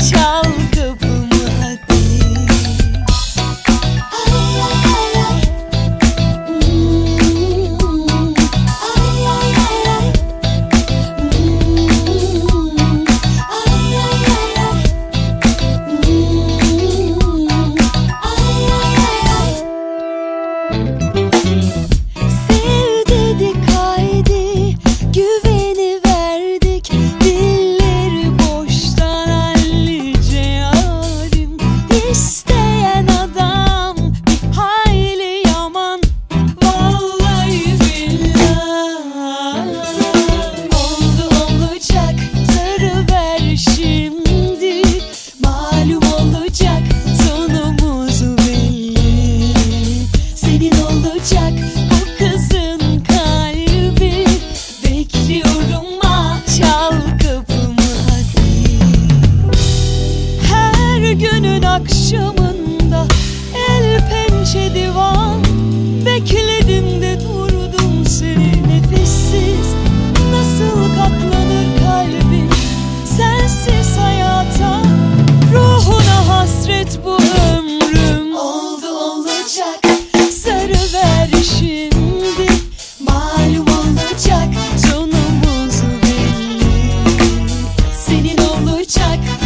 çal kapımı hadi. Ay ay ay ay. Ay ay ay ay. Ay ay ay ay. Ay ay ay ay. Sev dedik haydi, güveni verdik, dilleri boştan hallice yarim. İsteyen adam bir hayli yaman, vallahi billahi. Oldu olacak, sarıver şimdi, malum olacak sonumuz belli. Senin olacak bu kızın kalbi, bekliyorum çal kapımı hadi. Her günün akşamında el pençe divan, bekledim de durdum seni nefessiz. Nasıl katlanır kalbim sensiz hayata, ruhuna hasret bu ömrüm. Oldu olacak, sarıver şimdi, malum olacak sonumuz belli. Senin olacak